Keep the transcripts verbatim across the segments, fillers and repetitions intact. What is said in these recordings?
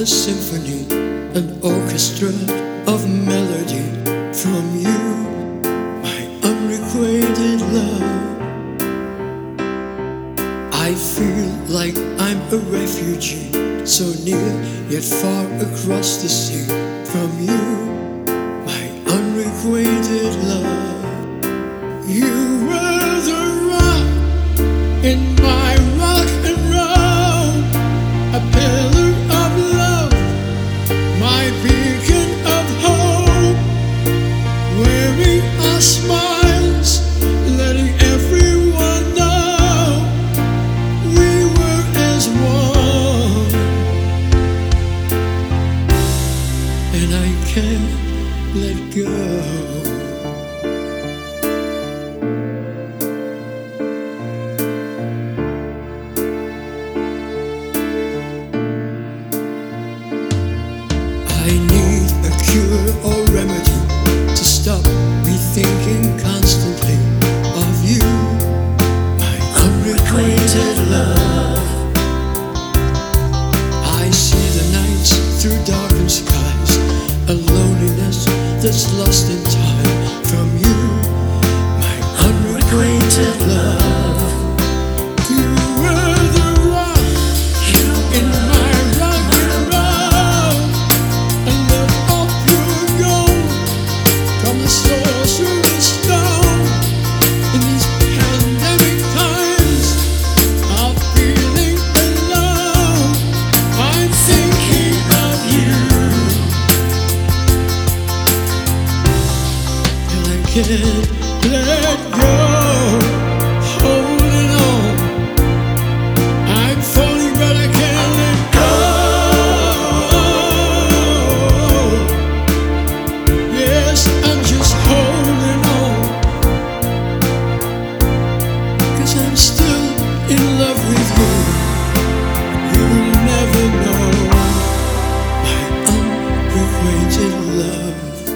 a symphony, an orchestra of melody from you, my unrequited love. I feel like I'm a refugee, so near yet far across the sea from you, my unrequited love. You were the rock in my rock and roll, a pillar of love, my beacon of hope, wearing our smiles, letting everyone know we were as one. And I can't let go. I need a cure or remedy to stop me thinking constantly of you, my unrequited love. I see the nights through darkened skies, a loneliness that's lost in time from you, my unrequited love. You were the rock in my rock and roll, a love of pure gold, from the source to the stone. In these pandemic times of feeling alone, I'm thinking of you, and I can't let go. Holding on, I'm falling, but I can't let go. Yes, I'm just holding on, 'cause I'm still in love with you. You'll never know my unrequited love.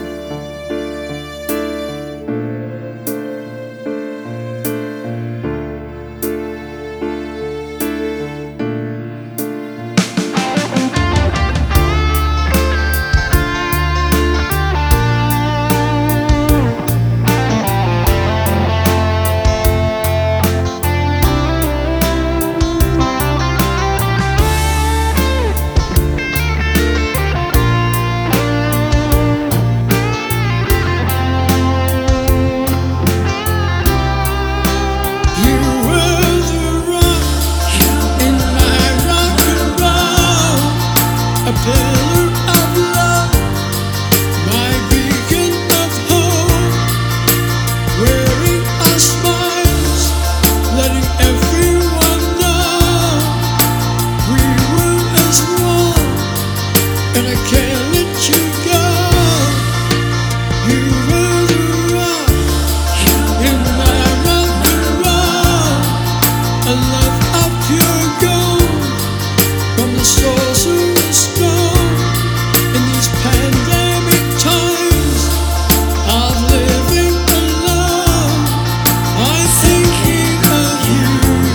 You were the rock in my rock and roll, a pillar of love, my beacon of hope, wearing our smiles, letting everyone know we were as one, and I can't let you go. You were the rock in my rock and roll, a love of pure gold, from the source to the stone. In these pandemic times of living alone, I'm thinking of you,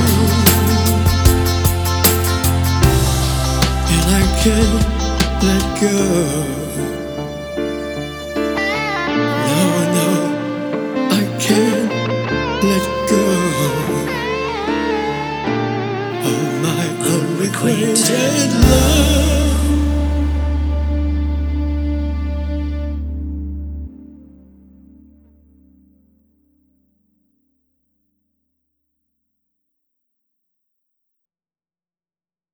and I can't let go. No, no, I can't let go of my unrequited love.